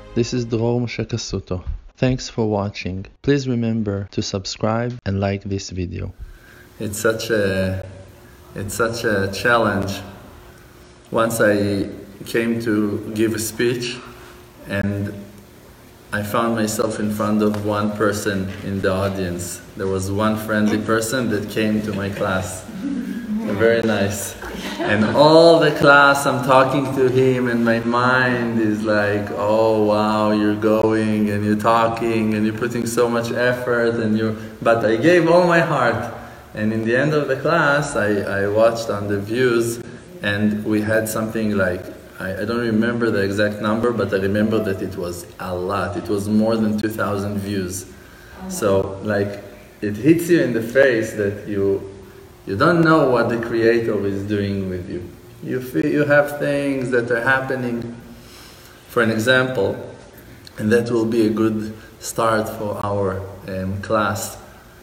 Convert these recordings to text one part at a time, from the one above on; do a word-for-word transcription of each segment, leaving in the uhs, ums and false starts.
This is Dror Moshe Kasuto. Thanks for watching. Please remember to subscribe and like this video. It's such a, it's such a challenge. Once I came to give a speech and I found myself in front of one person in the audience. There was one friendly person that came to my class. Very nice. And all the class, I'm talking to him and my mind is like, oh wow, you're going and you're talking and you're putting so much effort and you but I gave all my heart. And in the end of the class, I, I watched on the views and we had something like, I, I don't remember the exact number, but I remember that it was a lot. It was more than two thousand views. So like, it hits you in the face that you You don't know what the Creator is doing with you. You feel you have things that are happening. For an example, and that will be a good start for our um, class.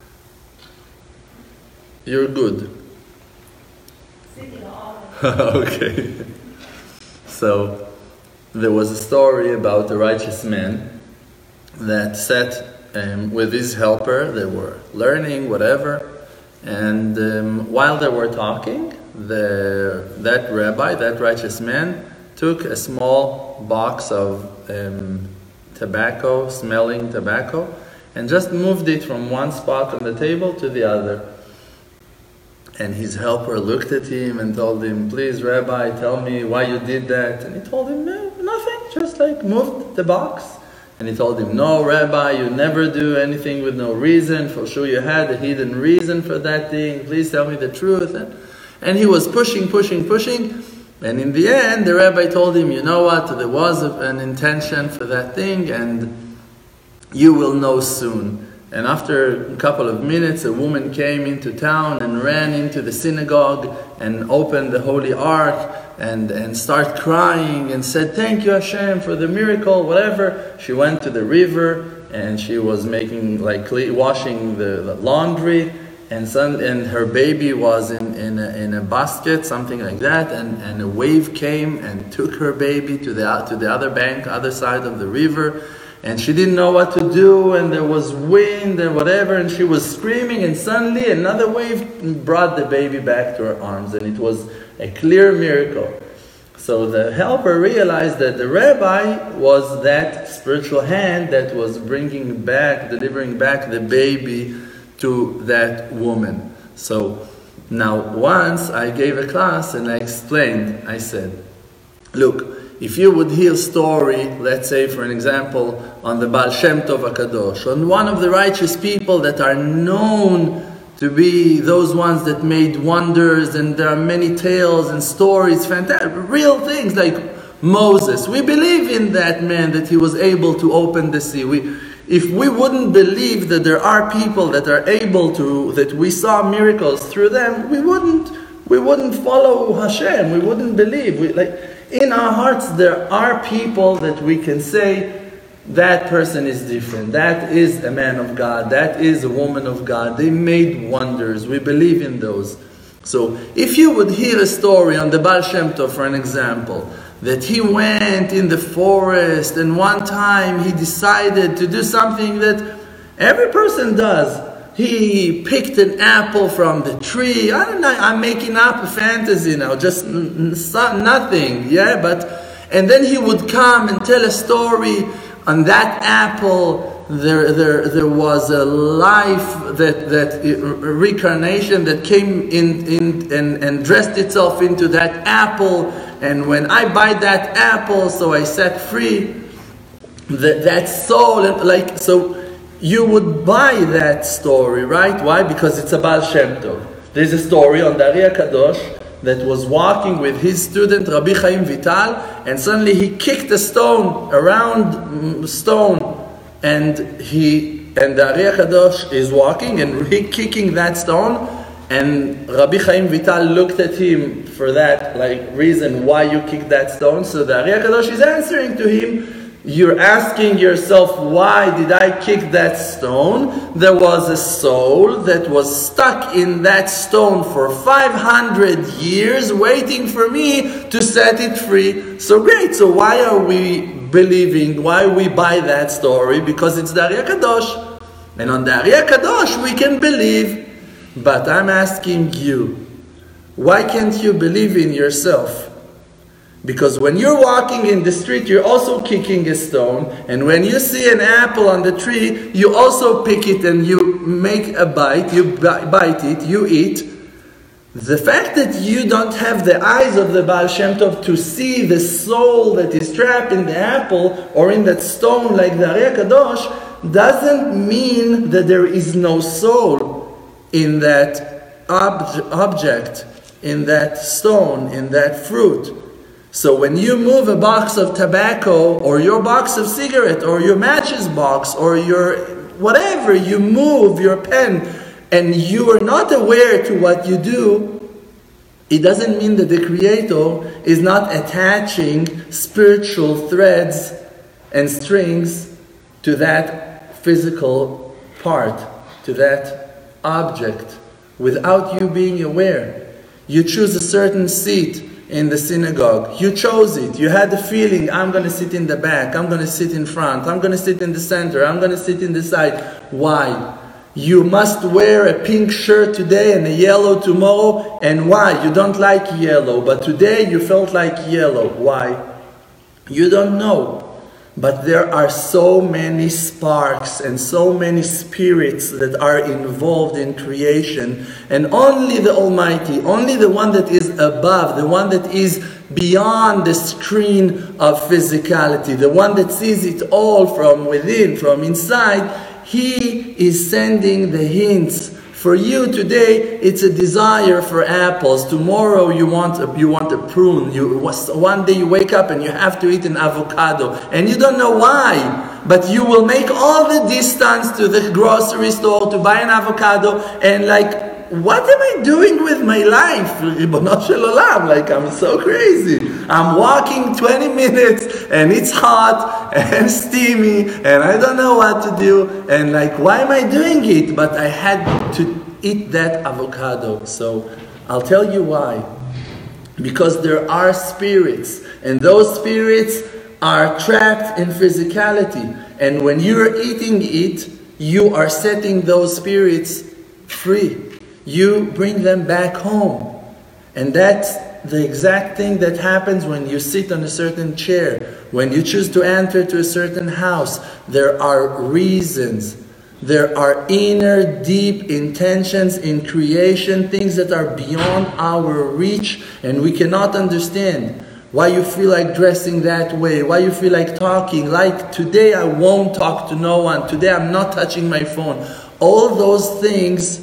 You're good. Okay. So, there was a story about a righteous man that sat um, with his helper. They were learning, whatever. And um, while they were talking, the, that rabbi, that righteous man, took a small box of um, tobacco, smelling tobacco, and just moved it from one spot on the table to the other. And his helper looked at him and told him, please rabbi, tell me why you did that. And he told him, no, nothing, just like moved the box. And he told him, no, Rabbi, you never do anything with no reason. For sure you had a hidden reason for that thing. Please tell me the truth. And, and he was pushing, pushing, pushing. And in the end, the Rabbi told him, you know what, there was an intention for that thing and you will know soon. And after a couple of minutes, a woman came into town and ran into the synagogue and opened the Holy Ark and, and started crying and said, thank you Hashem for the miracle, whatever. She went to the river and she was making, like washing the, the laundry and, son, and her baby was in, in, a, in a basket, something like that, and, and a wave came and took her baby to the, to the other bank, other side of the river. And she didn't know what to do, and there was wind and whatever, and she was screaming, and suddenly another wave brought the baby back to her arms, and it was a clear miracle. So the helper realized that the rabbi was that spiritual hand that was bringing back, delivering back the baby to that woman. So now once I gave a class and I explained, I said, look, if you would hear a story, let's say for an example, on the Baal Shem Tov HaKadosh, on one of the righteous people that are known to be those ones that made wonders, and there are many tales and stories, fantastic, real things like Moses. We believe in that man, that he was able to open the sea. We, if we wouldn't believe that there are people that are able to, that we saw miracles through them, we wouldn't, we wouldn't follow Hashem, we wouldn't believe. We, like, in our hearts there are people that we can say, that person is different, that is a man of God, that is a woman of God, they made wonders, we believe in those. So if you would hear a story on the Baal Shem Tov, for an example, that he went in the forest and one time he decided to do something that every person does. He picked an apple from the tree. I don't know, I'm making up a fantasy now, just nothing, yeah? But, and then he would come and tell a story. On that apple, there, there, there was a life, that, that reincarnation that came in, in and, and dressed itself into that apple. And when I bite that apple, so I set free that, that soul. And like, so you would buy that story, right? Why? Because it's a Baal Shem Tov. There's a story on the Ari HaKadosh that was walking with his student Rabbi Chaim Vital, and suddenly he kicked a stone, a round stone, and he and the Ari HaKadosh is walking and he kicking that stone, and Rabbi Chaim Vital looked at him for that like reason why you kicked that stone. So the Ari HaKadosh is answering to him, you're asking yourself, why did I kick that stone? There was a soul that was stuck in that stone for five hundred years waiting for me to set it free. So great, so why are we believing, why we buy that story? Because it's the Ari HaKadosh. And on the Ari HaKadosh we can believe. But I'm asking you, why can't you believe in yourself? Because when you're walking in the street, you're also kicking a stone. And when you see an apple on the tree, you also pick it and you make a bite, you bite it, you eat. The fact that you don't have the eyes of the Baal Shem Tov to see the soul that is trapped in the apple or in that stone like the Ari HaKadosh doesn't mean that there is no soul in that ob- object, in that stone, in that fruit. So when you move a box of tobacco or your box of cigarette or your matches box or your whatever, you move your pen and you are not aware to what you do, it doesn't mean that the Creator is not attaching spiritual threads and strings to that physical part, to that object, without you being aware. You choose a certain seat in the synagogue. You chose it. You had the feeling, I'm going to sit in the back, I'm going to sit in front, I'm going to sit in the center, I'm going to sit in the side. Why? You must wear a pink shirt today and a yellow tomorrow. And why? You don't like yellow, but today you felt like yellow. Why? You don't know. But there are so many sparks and so many spirits that are involved in creation. And only the Almighty, only the one that is above, the one that is beyond the screen of physicality, the one that sees it all from within, from inside, He is sending the hints. For you today, it's a desire for apples. Tomorrow you want a, you want a prune. You, one day you wake up and you have to eat an avocado. And you don't know why. But you will make all the distance to the grocery store to buy an avocado. And like, what am I doing with my life? Ribono shel olam, like I'm so crazy. I'm walking twenty minutes and it's hot and steamy and I don't know what to do. And like, why am I doing it? But I had to eat that avocado. So I'll tell you why. Because there are spirits, and those spirits are trapped in physicality. And when you're eating it, you are setting those spirits free. You bring them back home. And that's the exact thing that happens when you sit on a certain chair. When you choose to enter to a certain house, there are reasons. There are inner, deep intentions in creation, things that are beyond our reach and we cannot understand. Why you feel like dressing that way, why you feel like talking, like today I won't talk to no one, today I'm not touching my phone. All those things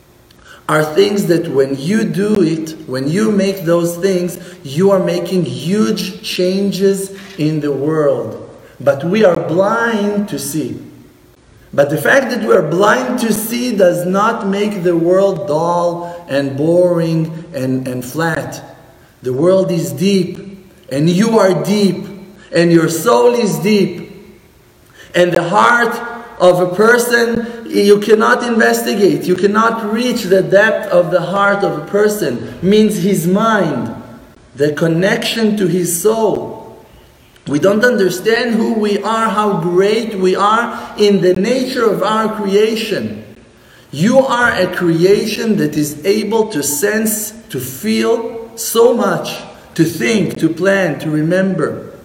are things that when you do it, when you make those things, you are making huge changes in the world. But we are blind to see. But the fact that we are blind to see does not make the world dull and boring and, and flat. The world is deep, and you are deep, and your soul is deep. And the heart of a person, you cannot investigate, you cannot reach the depth of the heart of a person, means his mind, the connection to his soul. We don't understand who we are, how great we are in the nature of our creation. You are a creation that is able to sense, to feel so much, to think, to plan, to remember,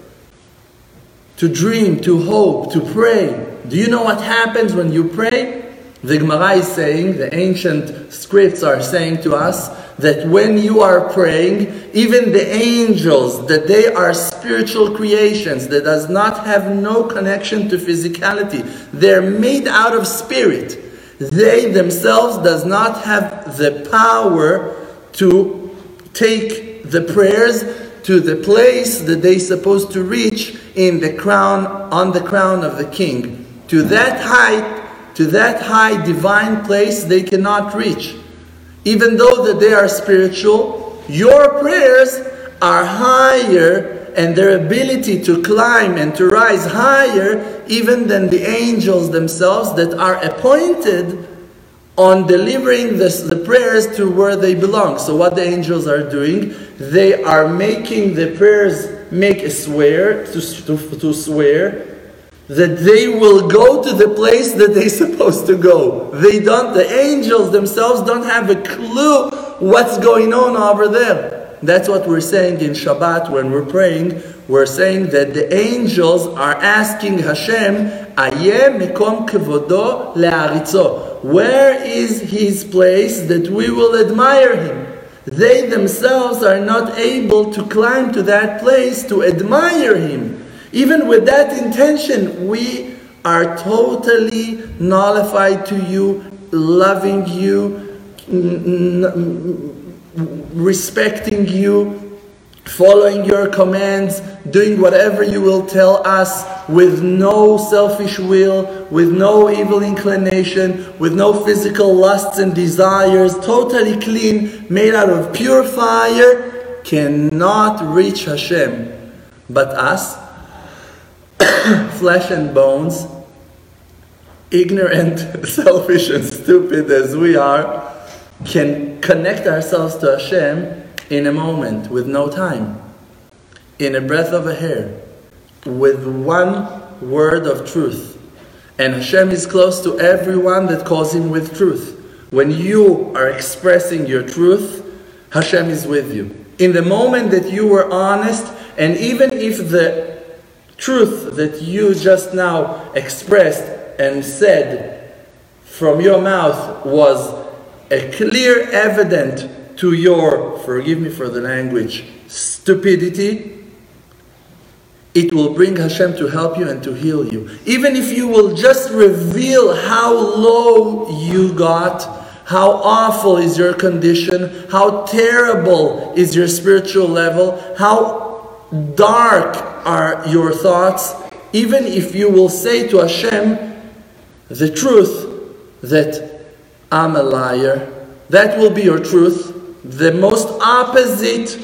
to dream, to hope, to pray. Do you know what happens when you pray? The Gemara is saying, the ancient scripts are saying to us, that when you are praying, even the angels, that they are spiritual creations, that does not have no connection to physicality. They're made out of spirit. They themselves does not have the power to take the prayers to the place that they're supposed to reach in the crown, on the crown of the king. To that height, to that high divine place they cannot reach. Even though that they are spiritual, your prayers are higher, and their ability to climb and to rise higher even than the angels themselves that are appointed on delivering this, the prayers to where they belong. So what the angels are doing, they are making the prayers make a swear, to, to, to swear, that they will go to the place that they're supposed to go. They don't, the angels themselves don't have a clue what's going on over there. That's what we're saying in Shabbat when we're praying. We're saying that the angels are asking Hashem, Ayeh mekom kevodo le'aritzo. Where is His place that we will admire Him? They themselves are not able to climb to that place to admire Him. Even with that intention, we are totally nullified to you, loving you, n- n- respecting you, following your commands, doing whatever you will tell us with no selfish will, with no evil inclination, with no physical lusts and desires, totally clean, made out of pure fire, cannot reach Hashem. But us, flesh and bones, ignorant, selfish and stupid as we are, can connect ourselves to Hashem in a moment, with no time, in a breath of a hair, with one word of truth. And Hashem is close to everyone that calls Him with truth. When you are expressing your truth, Hashem is with you. In the moment that you were honest, and even if the truth that you just now expressed and said from your mouth was a clear evidence to your, forgive me for the language, stupidity, it will bring Hashem to help you and to heal you. Even if you will just reveal how low you got, how awful is your condition, how terrible is your spiritual level, how dark are your thoughts, even if you will say to Hashem the truth that I'm a liar, that will be your truth, the most opposite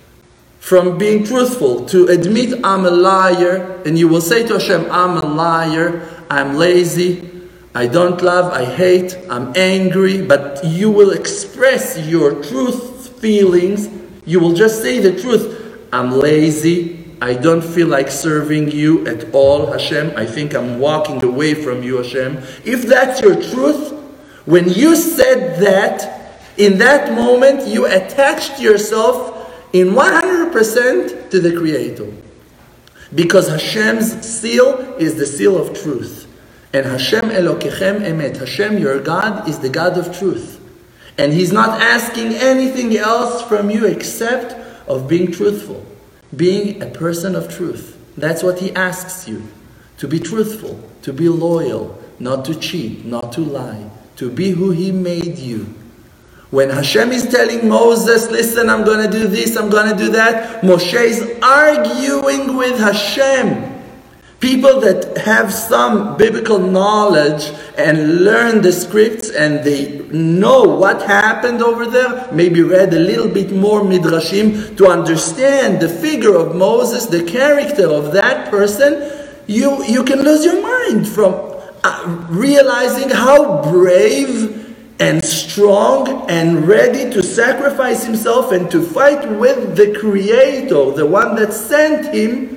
from being truthful, to admit I'm a liar, and you will say to Hashem, I'm a liar, I'm lazy, I don't love, I hate, I'm angry, but you will express your truth feelings, you will just say the truth. I'm lazy, I don't feel like serving you at all, Hashem. I think I'm walking away from you, Hashem. If that's your truth, when you said that, in that moment you attached yourself in one hundred percent to the Creator. Because Hashem's seal is the seal of truth. And Hashem Elokechem Emet, Hashem your God is the God of truth. And He's not asking anything else from you except of being truthful, being a person of truth. That's what He asks you. To be truthful, to be loyal, not to cheat, not to lie, to be who He made you. When Hashem is telling Moses, listen, I'm going to do this, I'm going to do that, Moshe is arguing with Hashem. People that have some biblical knowledge and learn the scripts and they know what happened over there, maybe read a little bit more midrashim to understand the figure of Moses, the character of that person, you, you can lose your mind from uh, realizing how brave and strong and ready to sacrifice himself and to fight with the Creator, the one that sent him,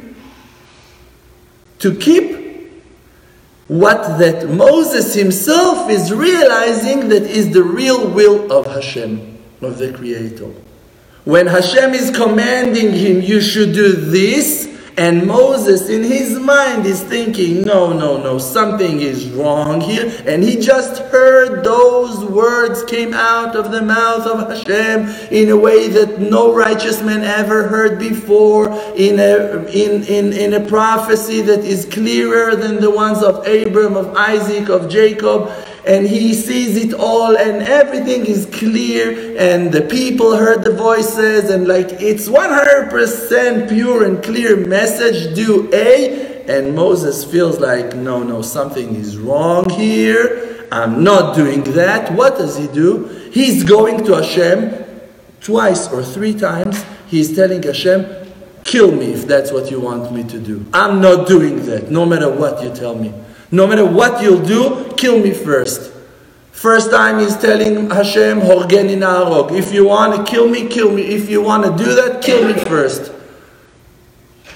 to keep what that Moses himself is realizing that is the real will of Hashem, of the Creator. When Hashem is commanding him, you should do this, and Moses in his mind is thinking, no, no, no, something is wrong here. And he just heard those words came out of the mouth of Hashem in a way that no righteous man ever heard before, in a, in, in, in a prophecy that is clearer than the ones of Abraham, of Isaac, of Jacob. And he sees it all and everything is clear, and the people heard the voices, and like it's one hundred percent pure and clear message, do A, and Moses feels like, no, no, something is wrong here, I'm not doing that. What does he do? He's going to Hashem twice or three times, he's telling Hashem, kill me if that's what you want me to do. I'm not doing that, no matter what you tell me. No matter what you'll do, kill me first. First time he's telling Hashem, Horgeni na'arog. If you want to kill me, kill me. If you want to do that, kill me first.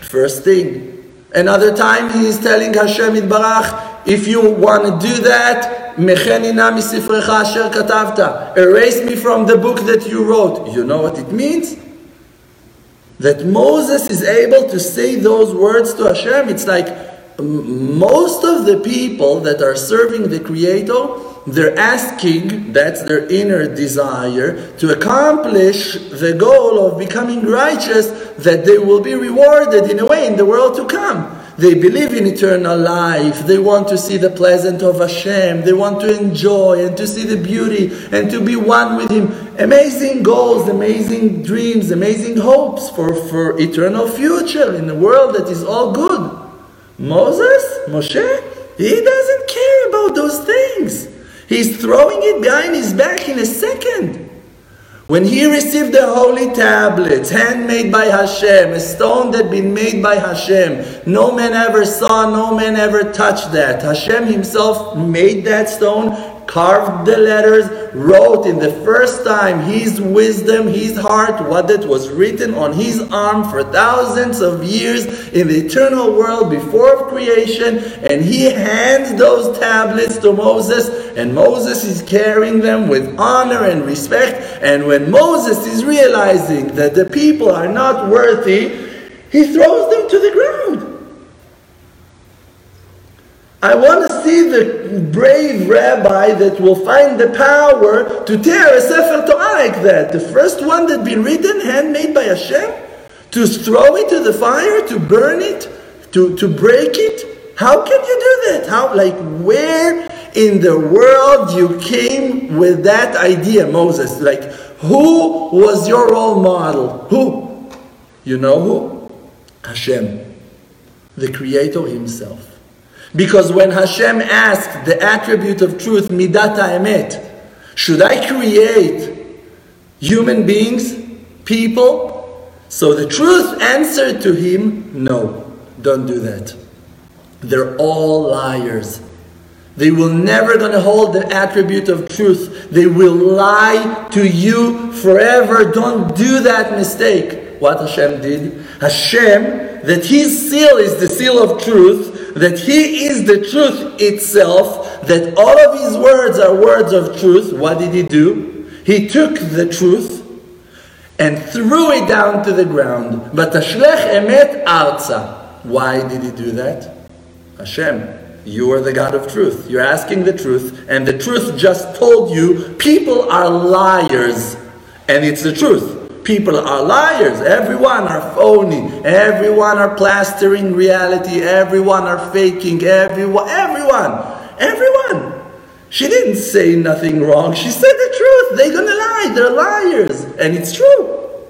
First thing. Another time he is telling Hashem Yitbarach, if you want to do that, Mecheni na misifrecha asher katavta. Erase me from the book that you wrote. You know what it means? That Moses is able to say those words to Hashem. It's like most of the people that are serving the Creator, they're asking, that's their inner desire, to accomplish the goal of becoming righteous, that they will be rewarded in a way in the world to come. They believe in eternal life. They want to see the pleasant of Hashem. They want to enjoy and to see the beauty and to be one with Him. Amazing goals, amazing dreams, amazing hopes for, for eternal future in a world that is all good. Moses, Moshe, he doesn't care about those things. He's throwing it behind his back in a second. When he received the holy tablets, handmade by Hashem, a stone that had been made by Hashem, no man ever saw, no man ever touched that. Hashem himself made that stone, carved the letters, wrote in the first time His wisdom, His heart, what that was written on His arm for thousands of years in the eternal world before creation, and He hands those tablets to Moses, and Moses is carrying them with honor and respect. And when Moses is realizing that the people are not worthy, he throws them to the ground. I want to see the brave rabbi that will find the power to tear a Sefer Torah like that. The first one that been written, handmade by Hashem, to throw it to the fire, to burn it, to, to break it. How can you do that? How, like, where in the world you came with that idea, Moses? Like, who was your role model? Who? You know who? Hashem, the Creator Himself. Because when Hashem asked the attribute of truth, Midat HaEmet, should I create human beings, people? So the truth answered to him, no, don't do that. They're all liars. They will never gonna hold the attribute of truth. They will lie to you forever. Don't do that mistake. What Hashem did? Hashem, that His seal is the seal of truth, that He is the truth itself, that all of His words are words of truth. What did He do? He took the truth and threw it down to the ground. But Tashlech emet arza. Why did He do that? Hashem, you are the God of truth. You're asking the truth, and the truth just told you people are liars. And it's the truth. People are liars. Everyone are phony. Everyone are plastering reality. Everyone are faking. Everyone, everyone, everyone. She didn't say nothing wrong. She said the truth. They're gonna lie. They're liars. And it's true.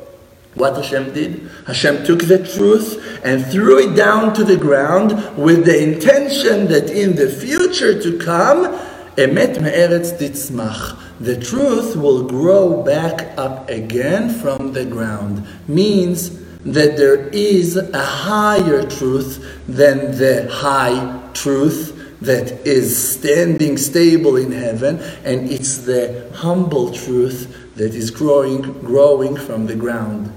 What Hashem did? Hashem took the truth and threw it down to the ground with the intention that in the future to come, emet me'eretz titzmach, the truth will grow back up again from the ground. Means that there is a higher truth than the high truth that is standing stable in heaven, and it's the humble truth that is growing, growing from the ground.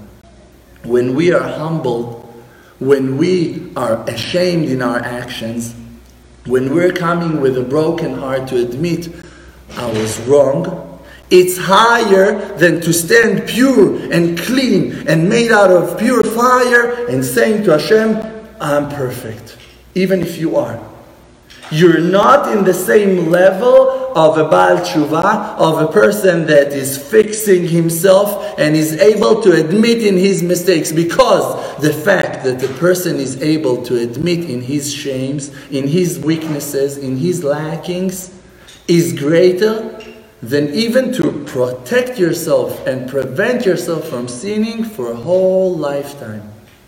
When we are humbled, when we are ashamed in our actions, when we're coming with a broken heart to admit I was wrong, it's higher than to stand pure and clean and made out of pure fire and saying to Hashem, I'm perfect. Even if you are. You're not in the same level of a Baal Tshuva, of a person that is fixing himself and is able to admit in his mistakes, because the fact that the person is able to admit in his shames, in his weaknesses, in his lackings, is greater than even to protect yourself and prevent yourself from sinning for a whole lifetime.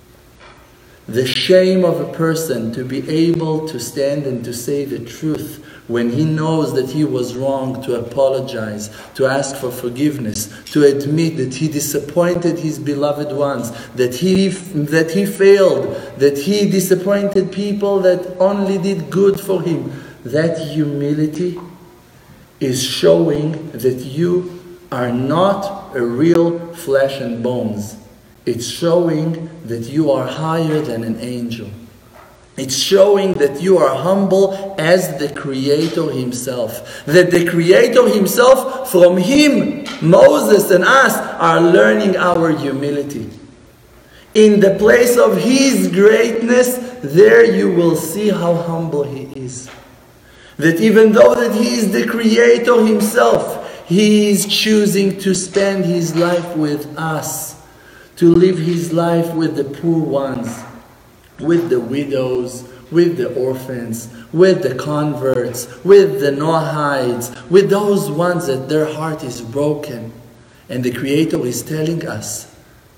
The shame of a person to be able to stand and to say the truth when he knows that he was wrong, to apologize, to ask for forgiveness, to admit that he disappointed his beloved ones, that he, that he failed, that he disappointed people that only did good for him. That humility is showing that you are not a real flesh and bones. It's showing that you are higher than an angel. It's showing that you are humble as the Creator Himself. That the Creator Himself, from Him, Moses and us, are learning our humility. In the place of His greatness, there you will see how humble He is. That even though that He is the Creator Himself, He is choosing to spend His life with us. To live His life with the poor ones, with the widows, with the orphans, with the converts, with the Noahides, with those ones that their heart is broken. And the Creator is telling us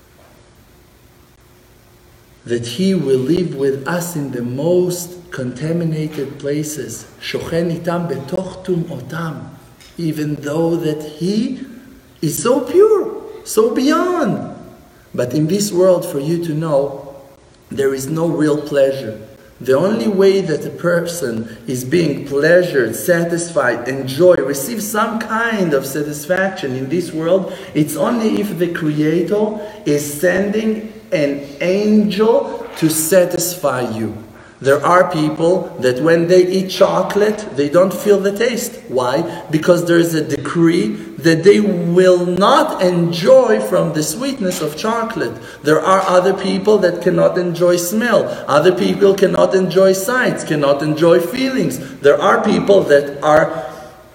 that He will live with us in the most contaminated places. Shochen itam betoch tumotam. Even though that He is so pure, so beyond. But in this world, for you to know, there is no real pleasure. The only way that a person is being pleasured, satisfied, enjoy, receive some kind of satisfaction in this world, it's only if the Creator is sending an angel to satisfy you. There are people that when they eat chocolate, they don't feel the taste. Why? Because there is a decree that they will not enjoy from the sweetness of chocolate. There are other people that cannot enjoy smell. Other people cannot enjoy sights, cannot enjoy feelings. There are people that are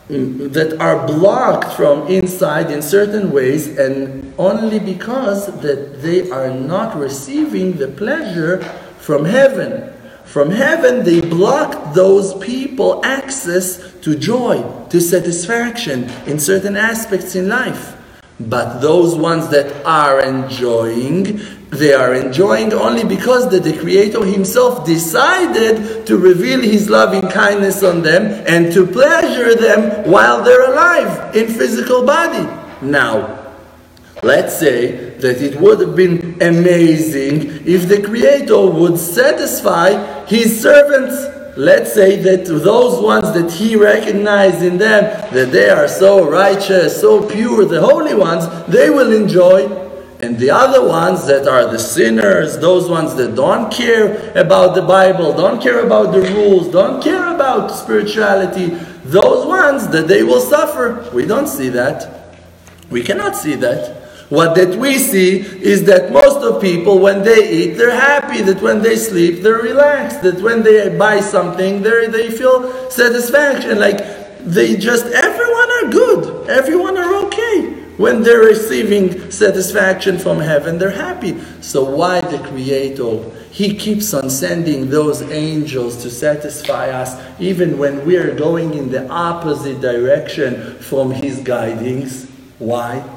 that are blocked from inside in certain ways, and only because that they are not receiving the pleasure from heaven. From heaven, they block those people access to joy, to satisfaction in certain aspects in life. But those ones that are enjoying, they are enjoying only because that the Creator Himself decided to reveal His loving kindness on them and to pleasure them while they're alive in physical body. Now, let's say that it would have been amazing if the Creator would satisfy His servants. Let's say that those ones that He recognized in them, that they are so righteous, so pure, the holy ones, they will enjoy. And the other ones that are the sinners, those ones that don't care about the Bible, don't care about the rules, don't care about spirituality, those ones that they will suffer. We don't see that. We cannot see that. What that we see is that most of people, when they eat, they're happy. That when they sleep, they're relaxed. That when they buy something, they they feel satisfaction. Like they just, everyone are good. Everyone are okay. When they're receiving satisfaction from heaven, they're happy. So why the Creator? He keeps on sending those angels to satisfy us, even when we're going in the opposite direction from His guidings. Why?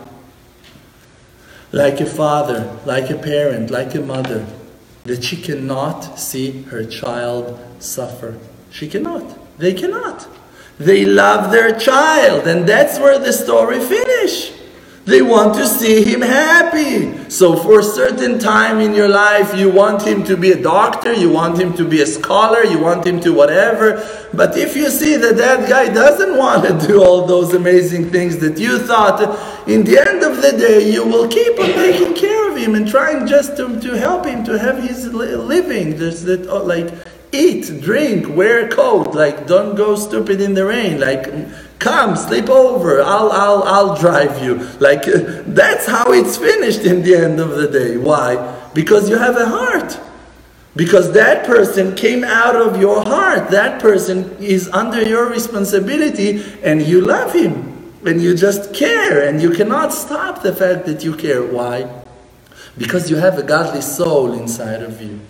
Like a father, like a parent, like a mother, that she cannot see her child suffer. She cannot. They cannot. They love their child, and that's where the story finishes. They want to see him happy. So for a certain time in your life, you want him to be a doctor, you want him to be a scholar, you want him to whatever. But if you see that that guy doesn't want to do all those amazing things that you thought, in the end of the day, you will keep on taking care of him and trying just to, to help him to have his living. There's that, oh, like, eat, drink, wear a coat, like, don't go stupid in the rain, like, come, sleep over, I'll, I'll, I'll drive you. Like, uh, that's how it's finished in the end of the day. Why? Because you have a heart. Because that person came out of your heart. That person is under your responsibility and you love him. And you just care and you cannot stop the fact that you care. Why? Because you have a godly soul inside of you.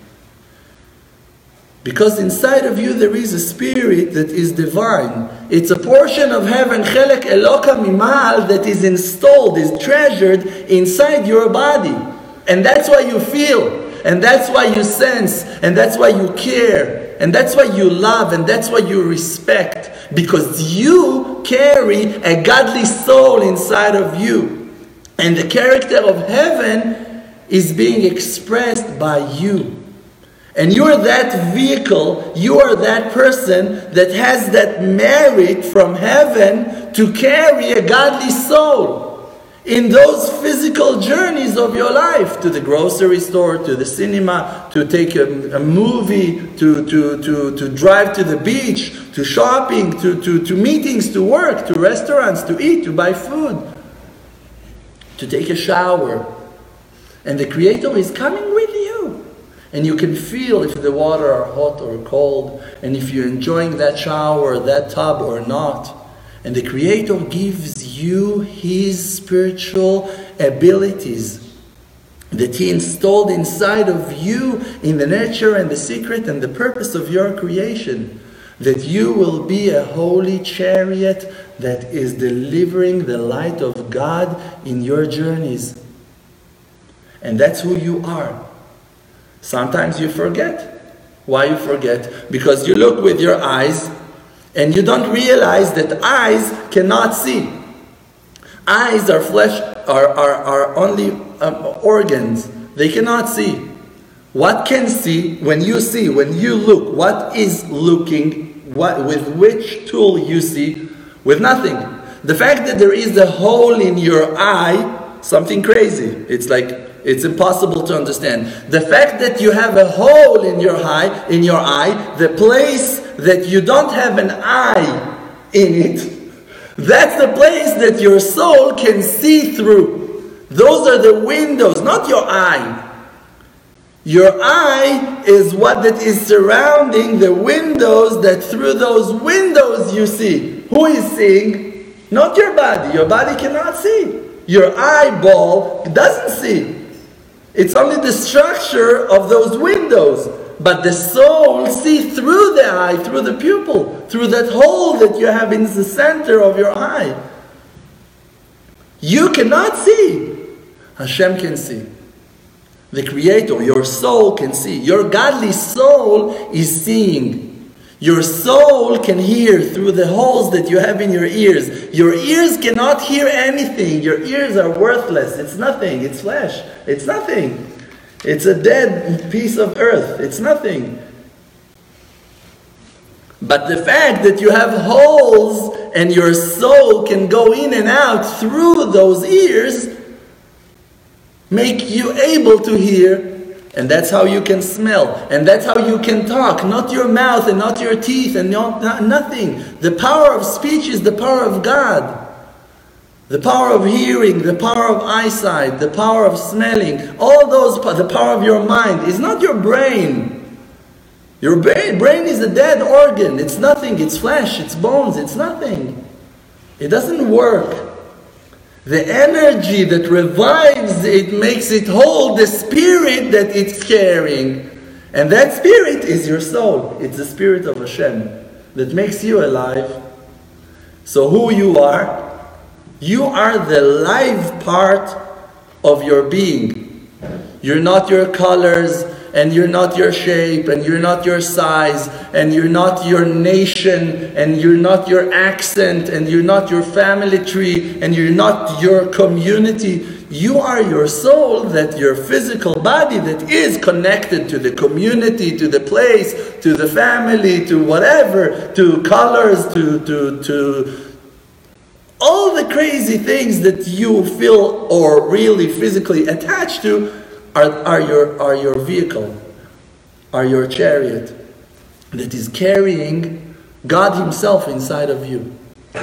Because inside of you there is a spirit that is divine. It's a portion of heaven, chelek eloka mimal, that is installed, is treasured inside your body. And that's why you feel. And that's why you sense. And that's why you care. And that's why you love. And that's why you respect. Because you carry a godly soul inside of you. And the character of heaven is being expressed by you. And you are that vehicle, you are that person that has that merit from heaven to carry a godly soul. in those physical journeys of your life, to the grocery store, to the cinema, to take a, a movie, to, to, to, to drive to the beach, to shopping, to, to, to meetings, to work, to restaurants, to eat, to buy food, to take a shower. And the Creator is coming with you. And you can feel if the water are hot or cold, and if you're enjoying that shower, that tub or not. And the Creator gives you His spiritual abilities that He installed inside of you in the nature and the secret and the purpose of your creation. That you will be a holy chariot that is delivering the light of God in your journeys. And that's who you are. Sometimes you forget. Why you forget? Because you look with your eyes and you don't realize that eyes cannot see. Eyes are flesh, are, are, are only um, organs. They cannot see. What can see when you see, when you look? What is looking? What, with which tool you see? With nothing. The fact that there is a hole in your eye, something crazy. It's like, it's impossible to understand. The fact that you have a hole in your eye, in your eye, the place that you don't have an eye in it, that's the place that your soul can see through. Those are the windows, not your eye. Your eye is what that is surrounding the windows, that through those windows you see. Who is seeing? Not your body. Your body cannot see. Your eyeball doesn't see. It's only the structure of those windows. But the soul sees through the eye, through the pupil, through that hole that you have in the center of your eye. You cannot see. Hashem can see. The Creator, your soul can see. Your godly soul is seeing. Your soul can hear through the holes that you have in your ears. Your ears cannot hear anything. Your ears are worthless. It's nothing. It's flesh. It's nothing. It's a dead piece of earth. It's nothing. But the fact that you have holes and your soul can go in and out through those ears make you able to hear. And that's how you can smell. And that's how you can talk. Not your mouth and not your teeth and not, not, nothing. The power of speech is the power of God. The power of hearing, the power of eyesight, the power of smelling, all those, the power of your mind is not your brain. Your brain, brain is a dead organ. It's nothing. It's flesh. It's bones. It's nothing. It doesn't work. The energy that revives it, makes it whole, the spirit that it's carrying. And that spirit is your soul. It's the spirit of Hashem that makes you alive. So who you are? You are the live part of your being. You're not your colors, and you're not your shape, and you're not your size, and you're not your nation, and you're not your accent, and you're not your family tree, and you're not your community. You are your soul, that your physical body that is connected to the community, to the place, to the family, to whatever, to colors, to, to, to all the crazy things that you feel or really physically attached to are, are, your, are your vehicle, are your chariot that is carrying God Himself inside of you.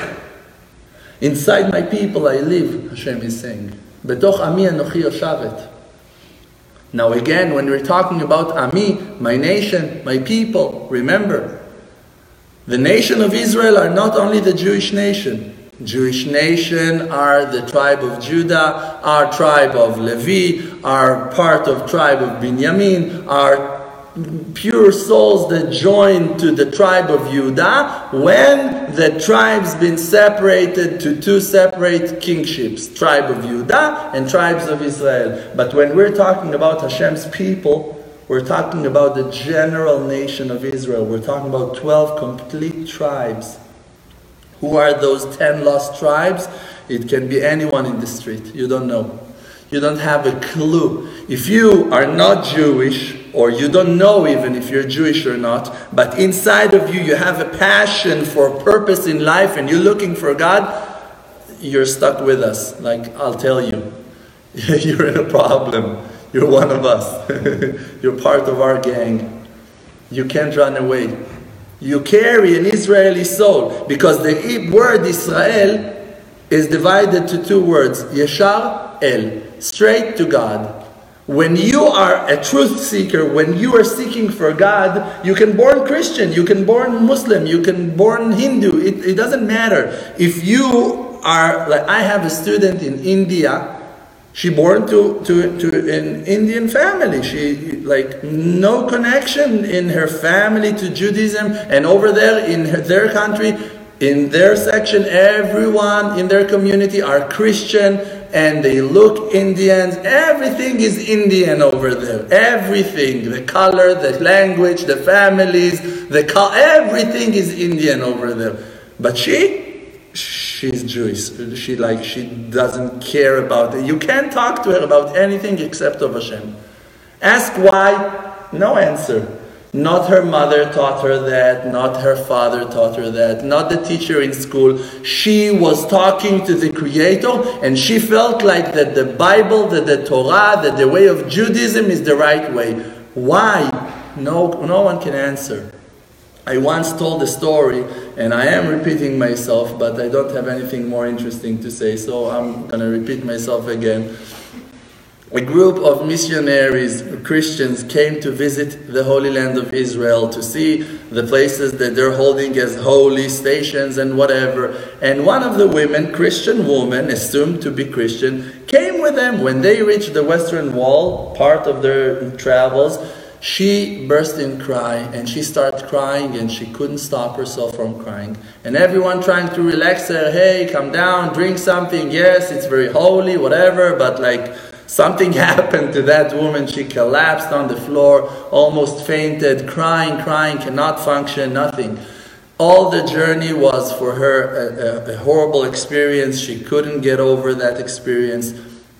Inside my people I live, Hashem is saying. Betoch ami anochi yoshavet. Now again, when we're talking about Ami, my nation, my people, remember, the nation of Israel are not only the Jewish nation. Jewish nation are the tribe of Judah, our tribe of Levi, are part of tribe of Binyamin, are pure souls that join to the tribe of Judah when the tribe's been separated to two separate kingships, tribe of Judah and tribes of Israel. But when we're talking about Hashem's people, we're talking about the general nation of Israel. We're talking about twelve complete tribes. Who are those ten lost tribes? It can be anyone in the street. You don't know. You don't have a clue. If you are not Jewish, or you don't know even if you're Jewish or not, but inside of you, you have a passion for purpose in life and you're looking for God, you're stuck with us. Like, I'll tell you, you're in a problem. You're one of us. You're part of our gang. You can't run away. You carry an Israeli soul, because the word Israel is divided to two words, Yeshar El, straight to God. When you are a truth seeker, when you are seeking for God, you can born Christian, you can born Muslim, you can born Hindu, it, it doesn't matter. If you are, like I have a student in India, she born to, to, to an Indian family. She, like, no connection in her family to Judaism, and over there in her, their country, in their section, everyone in their community are Christian, and they look Indians. Everything is Indian over there. Everything, the color, the language, the families, the co- everything is Indian over there. But she, she's Jewish. She like she doesn't care about it. You can't talk to her about anything except of Hashem. Ask why, no answer. Not her mother taught her that, not her father taught her that, not the teacher in school. She was talking to the Creator, and she felt like that the Bible, that the Torah, that the way of Judaism is the right way. Why? No, no one can answer. I once told a story, and I am repeating myself, but I don't have anything more interesting to say, so I'm going to repeat myself again. A group of missionaries, Christians, came to visit the Holy Land of Israel to see the places that they're holding as holy stations and whatever. And one of the women, Christian woman, assumed to be Christian, came with them. When they reached the Western Wall, part of their travels, she burst in cry, and she started crying, and she couldn't stop herself from crying. And everyone trying to relax her, hey, come down, drink something, yes, it's very holy, whatever, but like, something happened to that woman. She collapsed on the floor, almost fainted, crying, crying, cannot function, nothing. All the journey was for her a, a, a horrible experience. She couldn't get over that experience.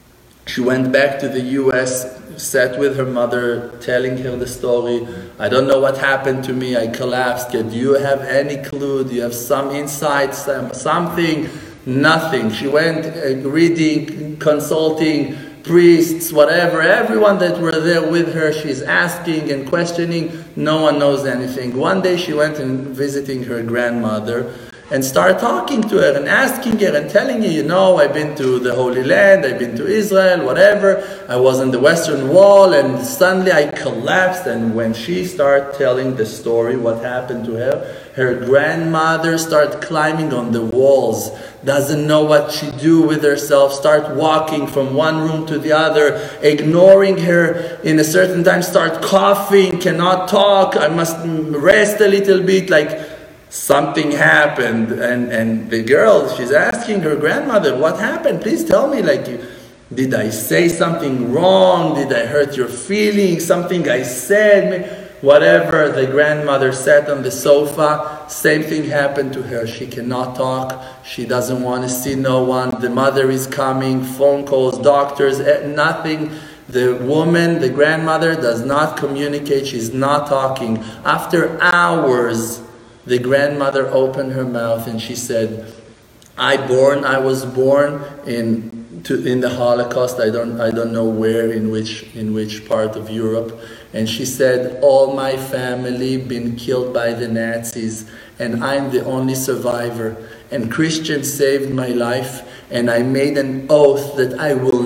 She went back to the U S, sat with her mother, telling her the story. I don't know what happened to me. I collapsed. Do you have any clue? Do you have some insight, some, something? Nothing. She went uh, reading, consulting, priests, whatever, everyone that were there with her, she's asking and questioning. No one knows anything. One day she went and visiting her grandmother and started talking to her and asking her and telling her, you know, I've been to the Holy Land, I've been to Israel, whatever. I was on the Western Wall, and suddenly I collapsed. And when she started telling the story, what happened to her, her grandmother started climbing on the walls, doesn't know what she do with herself, start walking from one room to the other, ignoring her in a certain time, start coughing, cannot talk, I must rest a little bit, like something happened. And, and the girl, she's asking her grandmother, what happened? Please tell me, like, did I say something wrong? Did I hurt your feelings? Something I said? Whatever. The grandmother sat on the sofa. Same thing happened to her. She cannot talk. She doesn't want to see no one. The mother is coming. Phone calls, doctors, nothing. The woman, the grandmother, does not communicate. She's not talking. After hours, the grandmother opened her mouth and she said, I born, I was born in to, in the Holocaust. I don't I don't know where, in which in which part of Europe. And she said, all my family been killed by the Nazis, and I'm the only survivor. And Christians saved my life, and I made an oath that I will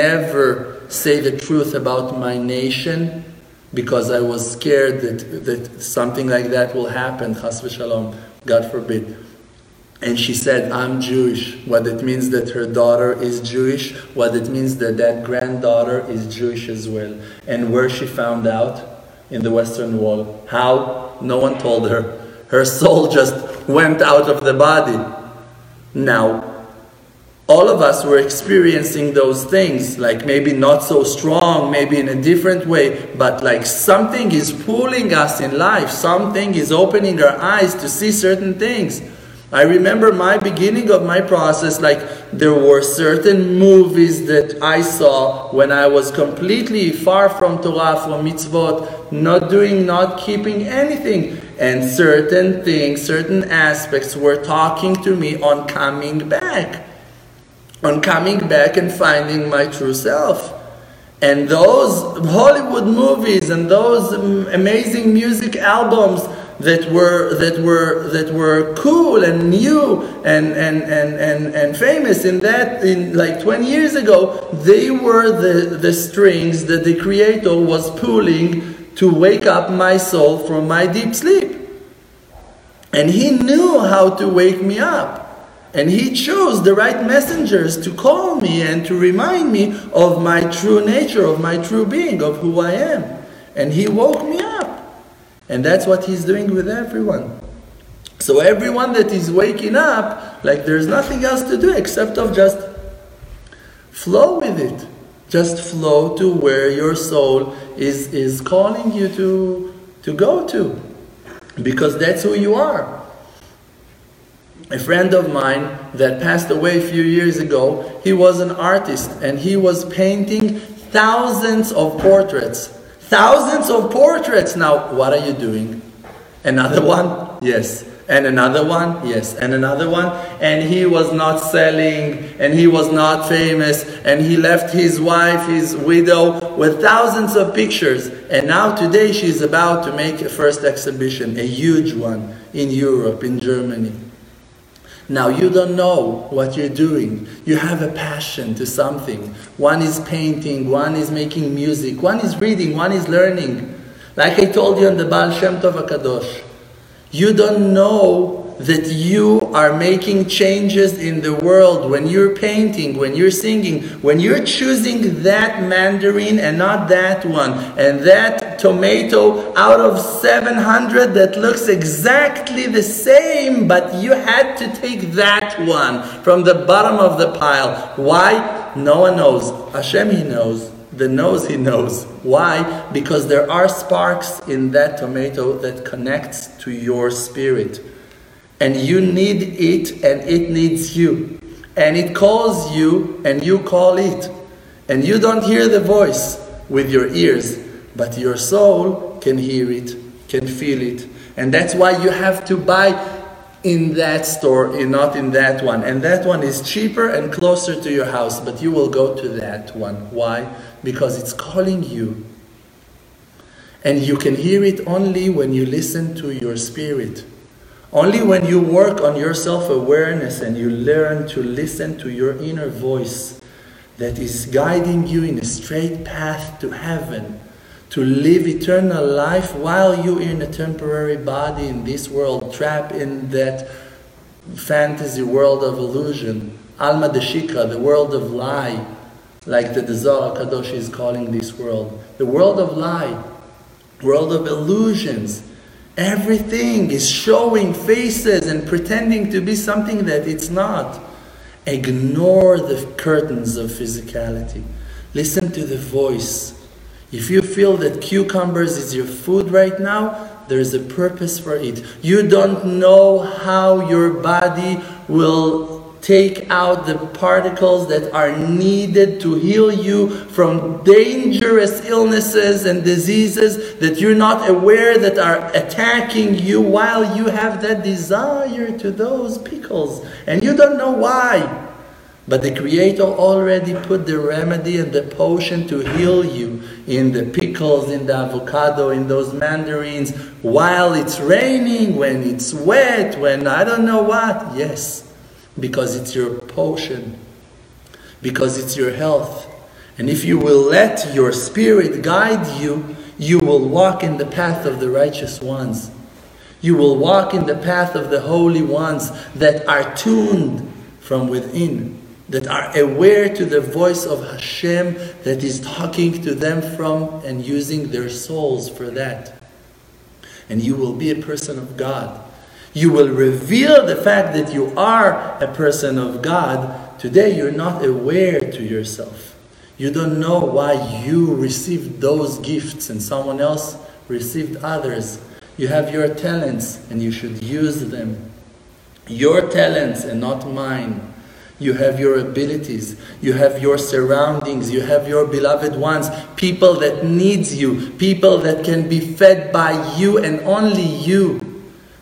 never say the truth about my nation, because I was scared that, that something like that will happen, chas v'shalom, God forbid. And she said, I'm Jewish. What it means that her daughter is Jewish, what it means that that granddaughter is Jewish as well. And where she found out? In the Western Wall. How? No one told her. Her soul just went out of the body. Now, all of us were experiencing those things, like maybe not so strong, maybe in a different way, but like something is pulling us in life, something is opening our eyes to see certain things. I remember my beginning of my process, like there were certain movies that I saw when I was completely far from Torah, from mitzvot, not doing, not keeping anything. And certain things, certain aspects were talking to me on coming back. on coming back and finding my true self. And those Hollywood movies and those amazing music albums that were that were that were cool and new and and, and, and, and famous in that in like twenty years ago, they were the, the strings that the Creator was pulling to wake up my soul from my deep sleep. And He knew how to wake me up. And He chose the right messengers to call me and to remind me of my true nature, of my true being, of who I am. And He woke me up. And that's what He's doing with everyone. So everyone that is waking up, like there's nothing else to do except of just flow with it. Just flow to where your soul is, is calling you to, to go to. Because that's who you are. A friend of mine that passed away a few years ago, he was an artist and he was painting thousands of portraits. Thousands of portraits! Now, what are you doing? Another one? Yes. And another one? Yes. And another one? And he was not selling, and he was not famous, and he left his wife, his widow, with thousands of pictures. And now today she's about to make a first exhibition, a huge one, in Europe, in Germany. Now you don't know what you're doing. You have a passion to something. One is painting, one is making music, one is reading, one is learning. Like I told you on the Baal Shem Tov HaKadosh, you don't know that you are making changes in the world when you're painting, when you're singing, when you're choosing that mandarin and not that one, and that tomato out of seven hundred that looks exactly the same, but you had to take that one from the bottom of the pile. Why? No one knows. Hashem, He knows. The knows, He knows. Why? Because there are sparks in that tomato that connects to your spirit. And you need it, and it needs you. And it calls you, and you call it. And you don't hear the voice with your ears, but your soul can hear it, can feel it. And that's why you have to buy in that store and not in that one. And that one is cheaper and closer to your house, but you will go to that one. Why? Because it's calling you. And you can hear it only when you listen to your spirit. Only when you work on your self-awareness and you learn to listen to your inner voice that is guiding you in a straight path to heaven, to live eternal life while you're in a temporary body in this world, trapped in that fantasy world of illusion, Alma Deshika, the world of lie, like the Zohar Kadosh is calling this world. The world of lie, world of illusions. Everything is showing faces and pretending to be something that it's not. Ignore the curtains of physicality. Listen to the voice. If you feel that cucumbers is your food right now, there is a purpose for it. You don't know how your body will take out the particles that are needed to heal you from dangerous illnesses and diseases that you're not aware that are attacking you while you have that desire to those pickles. And you don't know why. But the Creator already put the remedy and the potion to heal you in the pickles, in the avocado, in those mandarins, while it's raining, when it's wet, when I don't know what. Yes. Because it's your potion, because it's your health. And if you will let your spirit guide you, you will walk in the path of the righteous ones. You will walk in the path of the holy ones that are tuned from within, that are aware to the voice of Hashem that is talking to them from and using their souls for that. And you will be a person of God. You will reveal the fact that you are a person of God. Today you're not aware to yourself. You don't know why you received those gifts and someone else received others. You have your talents and you should use them. Your talents and not mine. You have your abilities. You have your surroundings. You have your beloved ones. People that needs you. People that can be fed by you and only you.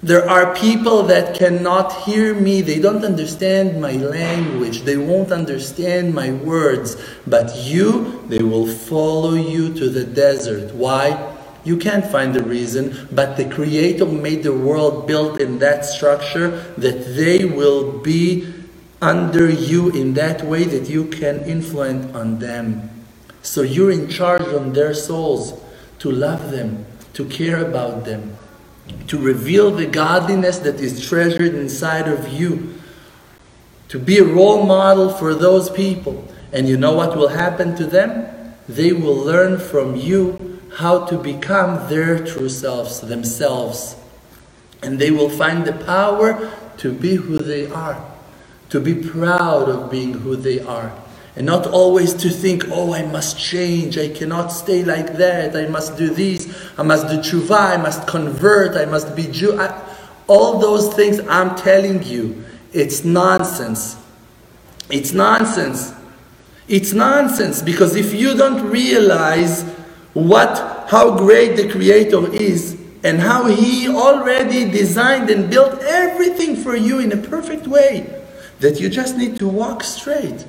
There are people that cannot hear me. They don't understand my language. They won't understand my words. But you, they will follow you to the desert. Why? You can't find a reason, but the Creator made the world built in that structure that they will be under you in that way that you can influence on them. So you're in charge on their souls, to love them, to care about them, to reveal the godliness that is treasured inside of you, to be a role model for those people. And you know what will happen to them? They will learn from you how to become their true selves, themselves. And they will find the power to be who they are, to be proud of being who they are. And not always to think, oh, I must change, I cannot stay like that, I must do this, I must do tshuva, I must convert, I must be Jew. I, all those things, I'm telling you, it's nonsense. It's nonsense. It's nonsense, because if you don't realize what, how great the Creator is, and how He already designed and built everything for you in a perfect way, that you just need to walk straight.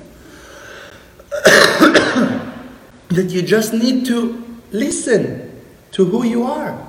That you just need to listen to who you are.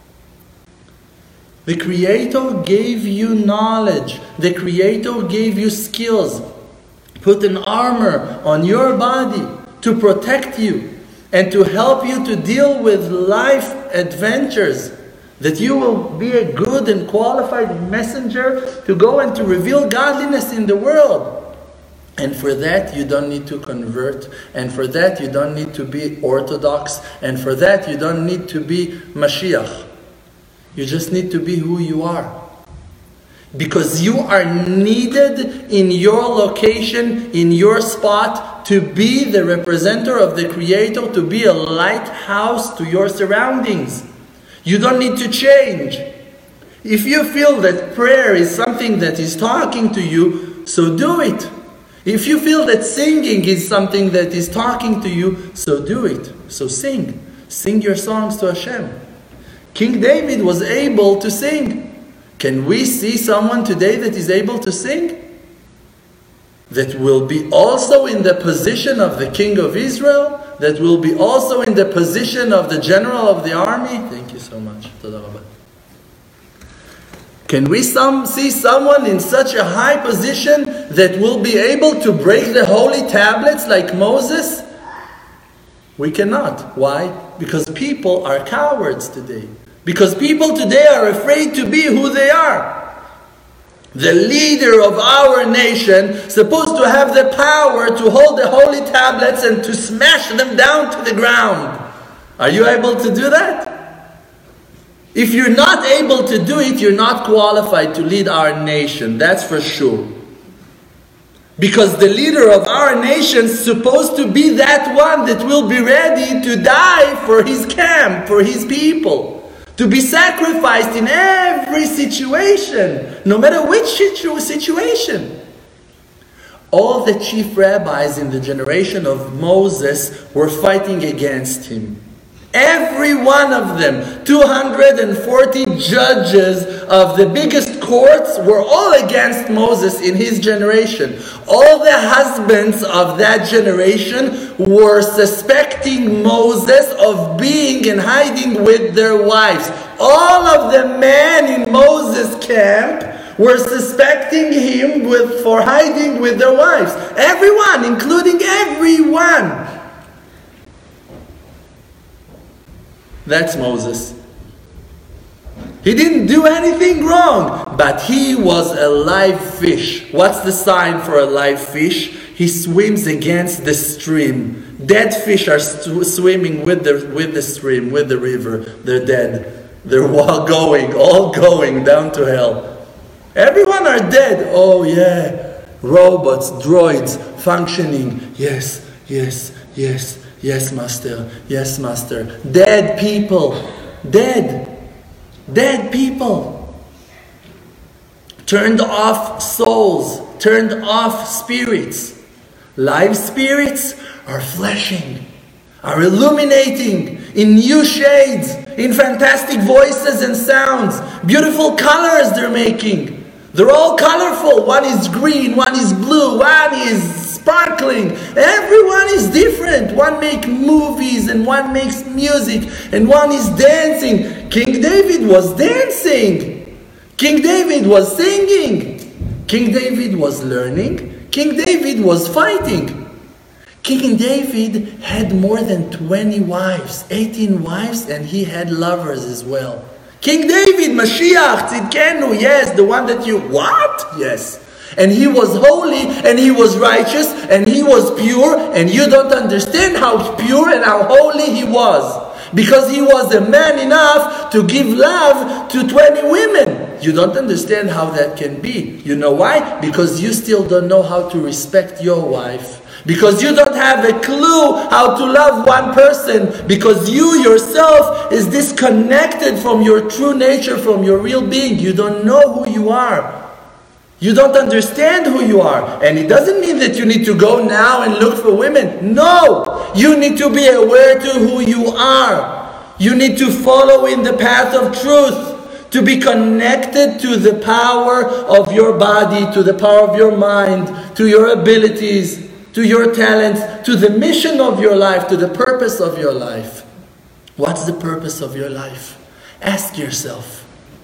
The Creator gave you knowledge. The Creator gave you skills. Put an armor on your body to protect you and to help you to deal with life adventures. That you will be a good and qualified messenger to go and to reveal godliness in the world. And for that you don't need to convert. And for that you don't need to be Orthodox. And for that you don't need to be Mashiach. You just need to be who you are. Because you are needed in your location, in your spot, to be the representative of the Creator, to be a lighthouse to your surroundings. You don't need to change. If you feel that prayer is something that is talking to you, so do it. If you feel that singing is something that is talking to you, so do it. So sing. Sing your songs to Hashem. King David was able to sing. Can we see someone today that is able to sing? That will be also in the position of the King of Israel? That will be also in the position of the general of the army? Thank you so much. Can we some, see someone in such a high position that will be able to break the holy tablets like Moses? We cannot. Why? Because people are cowards today. Because people today are afraid to be who they are. The leader of our nation supposed to have the power to hold the holy tablets and to smash them down to the ground. Are you able to do that? If you're not able to do it, you're not qualified to lead our nation. That's for sure. Because the leader of our nation is supposed to be that one that will be ready to die for his camp, for his people. To be sacrificed in every situation, no matter which situation. All the chief rabbis in the generation of Moses were fighting against him. Every one of them, two hundred forty judges of the biggest courts, were all against Moses in his generation. All the husbands of that generation were suspecting Moses of being and hiding with their wives. All of the men in Moses' camp were suspecting him with, for hiding with their wives. Everyone, including everyone. That's Moses. He didn't do anything wrong, but he was a live fish. What's the sign for a live fish? He swims against the stream. Dead fish are st- swimming with the, with the stream, with the river. They're dead. They're all going, all going down to hell. Everyone are dead. Oh yeah. Robots, droids, functioning. Yes, yes, yes. Yes, Master. Yes, Master. Dead people. Dead. Dead people. Turned off souls. Turned off spirits. Live spirits are flashing, are illuminating in new shades, in fantastic voices and sounds. Beautiful colors they're making. They're all colorful. One is green, one is blue, one is sparkling. Everyone is different. One makes movies and one makes music and one is dancing. King David was dancing. King David was singing. King David was learning. King David was fighting. King David had more than twenty wives, eighteen wives, and he had lovers as well. King David, Mashiach, Tzidkenu, yes, the one that you, what? Yes. And he was holy, and he was righteous, and he was pure, and you don't understand how pure and how holy he was. Because he was a man enough to give love to twenty women. You don't understand how that can be. You know why? Because you still don't know how to respect your wife. Because you don't have a clue how to love one person. Because you yourself is disconnected from your true nature, from your real being. You don't know who you are. You don't understand who you are. And it doesn't mean that you need to go now and look for women. No! You need to be aware to who you are. You need to follow in the path of truth. To be connected to the power of your body, to the power of your mind, to your abilities, to your talents, to the mission of your life, to the purpose of your life. What's the purpose of your life? Ask yourself.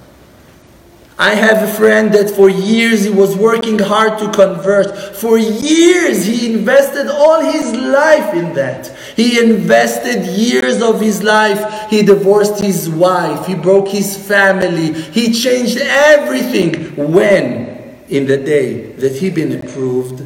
I have a friend that for years he was working hard to convert. For years he invested all his life in that. He invested years of his life. He divorced his wife. He broke his family. He changed everything. When, in the day that he been approved,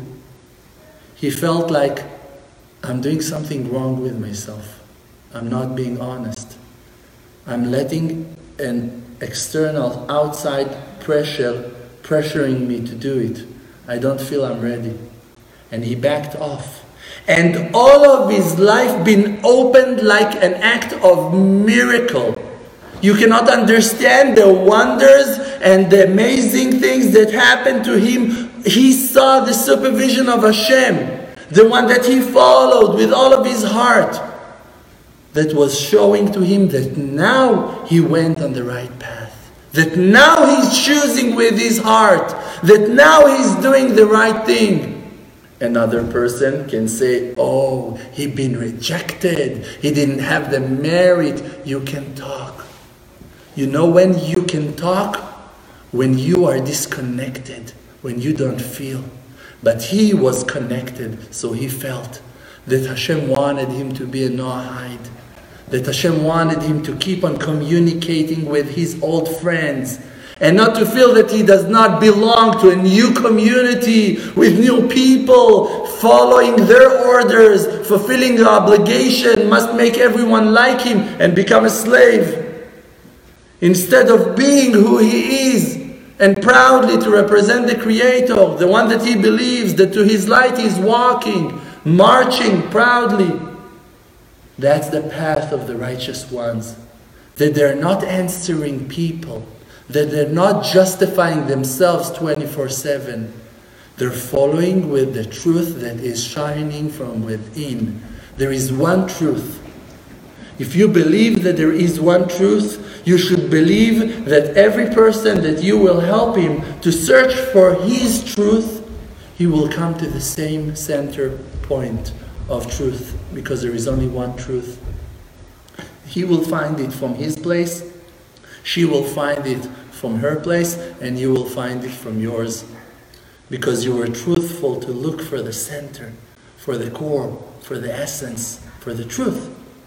he felt like, I'm doing something wrong with myself. I'm not being honest. I'm letting an external, outside pressure pressuring me to do it. I don't feel I'm ready. And he backed off. And all of his life been opened like an act of miracle. You cannot understand the wonders and the amazing things that happened to him. He saw the supervision of Hashem, the one that he followed with all of his heart, that was showing to him that now he went on the right path. That now he's choosing with his heart. That now he's doing the right thing. Another person can say, oh, he been rejected. He didn't have the merit. You can talk. You know when you can talk? When you are disconnected. When you don't feel. But he was connected, so he felt that Hashem wanted him to be a Noahide. That Hashem wanted him to keep on communicating with his old friends. And not to feel that he does not belong to a new community with new people, following their orders, fulfilling the obligation, must make everyone like him and become a slave. Instead of being who he is and proudly to represent the Creator, the one that he believes, that to his light he is walking, marching proudly. That's the path of the righteous ones. That they're not answering people. That they're not justifying themselves twenty-four seven. They're following with the truth that is shining from within. There is one truth. If you believe that there is one truth, you should believe that every person that you will help him to search for his truth, he will come to the same center point of truth, because there is only one truth. He will find it from his place, she will find it from her place, and you will find it from yours. Because you were truthful to look for the center, for the core, for the essence, for the truth.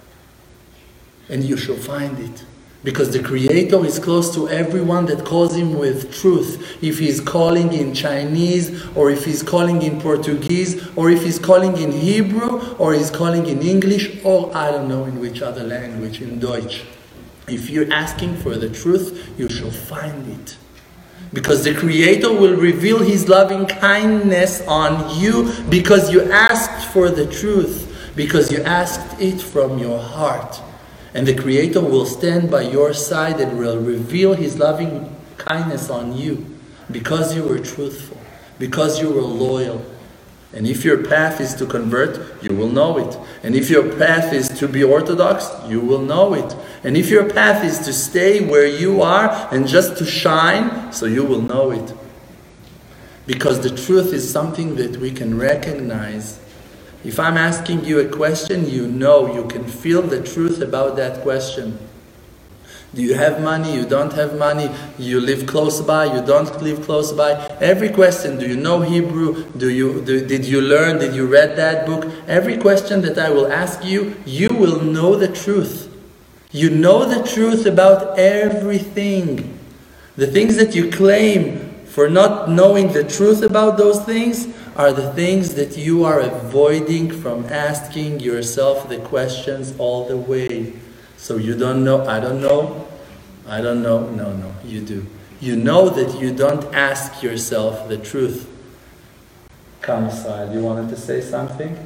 And you shall find it. Because the Creator is close to everyone that calls him with truth. If he's calling in Chinese, or if he's calling in Portuguese, or if he's calling in Hebrew, or he's calling in English, or I don't know in which other language, in Deutsch. If you're asking for the truth, you shall find it. Because the Creator will reveal his loving kindness on you because you asked for the truth. Because you asked it from your heart. And the Creator will stand by your side and will reveal his loving kindness on you. Because you were truthful. Because you were loyal. And if your path is to convert, you will know it. And if your path is to be Orthodox, you will know it. And if your path is to stay where you are and just to shine, so you will know it. Because the truth is something that we can recognize. If I'm asking you a question, you know, you can feel the truth about that question. Do you have money? You don't have money? You live close by? You don't live close by? Every question, do you know Hebrew? Do you, do, did you learn? Did you read that book? Every question that I will ask you, you will know the truth. You know the truth about everything. The things that you claim for not knowing the truth about those things are the things that you are avoiding from asking yourself the questions all the way. So you don't know, I don't know, I don't know, no, no, you do. You know that you don't ask yourself the truth. Come aside, you wanted to say something?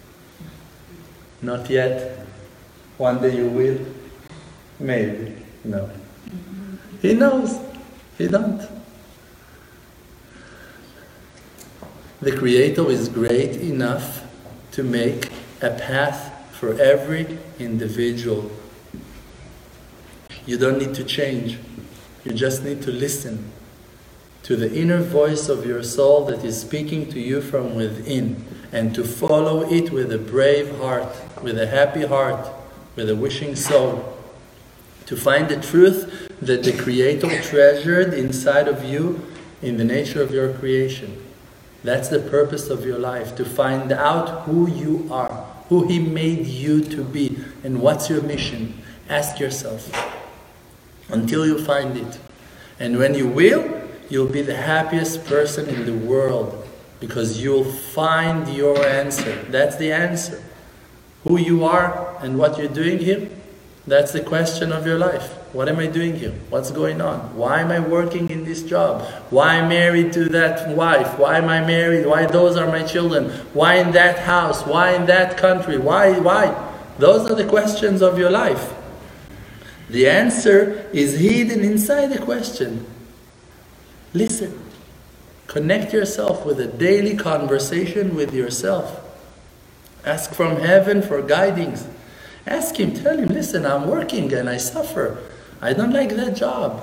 Not yet? One day you will? Maybe, no. He knows, he don't. The Creator is great enough to make a path for every individual. You don't need to change. You just need to listen to the inner voice of your soul that is speaking to you from within, and to follow it with a brave heart, with a happy heart, with a wishing soul. To find the truth that the Creator treasured inside of you in the nature of your creation. That's the purpose of your life, to find out who you are, who He made you to be, and what's your mission. Ask yourself until you find it. And when you will, you'll be the happiest person in the world, because you'll find your answer. That's the answer. Who you are and what you're doing here, that's the question of your life. What am I doing here? What's going on? Why am I working in this job? Why am I married to that wife? Why am I married? Why those are my children? Why in that house? Why in that country? Why? Why? Those are the questions of your life. The answer is hidden inside the question. Listen. Connect yourself with a daily conversation with yourself. Ask from heaven for guidance. Ask Him, tell Him, listen, I'm working and I suffer. I don't like that job.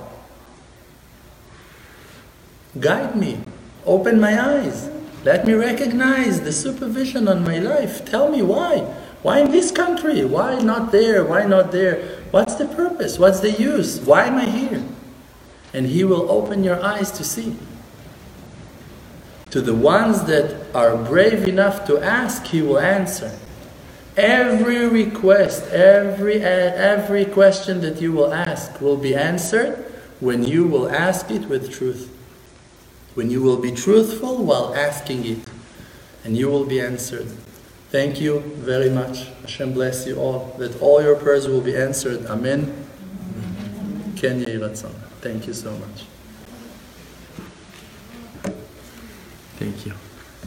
Guide me. Open my eyes. Let me recognize the supervision on my life. Tell me why. Why in this country? Why not there? Why not there? What's the purpose? What's the use? Why am I here? And He will open your eyes to see. To the ones that are brave enough to ask, He will answer. Every request, every, every question that you will ask will be answered when you will ask it with truth. When you will be truthful while asking it. And you will be answered. Thank you very much. Hashem bless you all. That all your prayers will be answered. Amen. Ken Yehi Ratzon. Thank you so much. Thank you.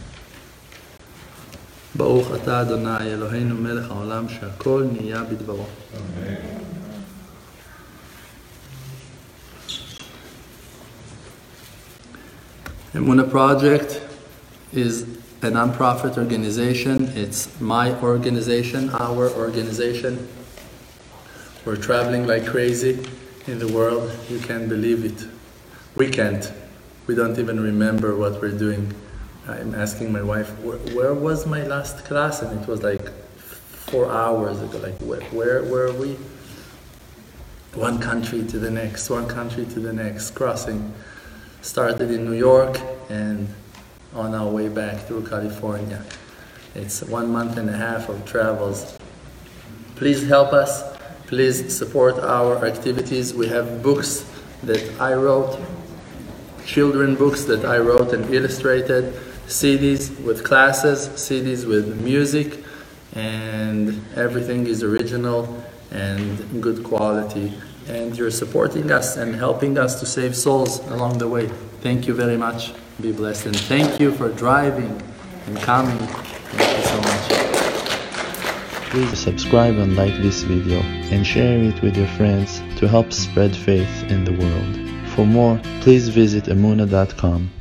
ברוך אתה אדוני אלוהינו מלך העולם שהכל נהיה בדברו. Emunah Project is a non-profit organization. It's my organization, our organization. We're traveling like crazy in the world. You can't believe it. We can't. We don't even remember what we're doing. I'm asking my wife, where, where was my last class? And it was like four hours ago. Like, where, where, where are we? One country to the next, one country to the next, crossing. Started in New York and on our way back through California. It's one month and a half of travels. Please help us. Please support our activities. We have books that I wrote, children books that I wrote and illustrated, C Ds with classes, C Ds with music, and everything is original and good quality. And you're supporting us and helping us to save souls along the way. Thank you very much. Be blessed. And thank you for driving and coming. Thank you so much. Please subscribe and like this video and share it with your friends to help spread faith in the world. For more, please visit emunah dot com.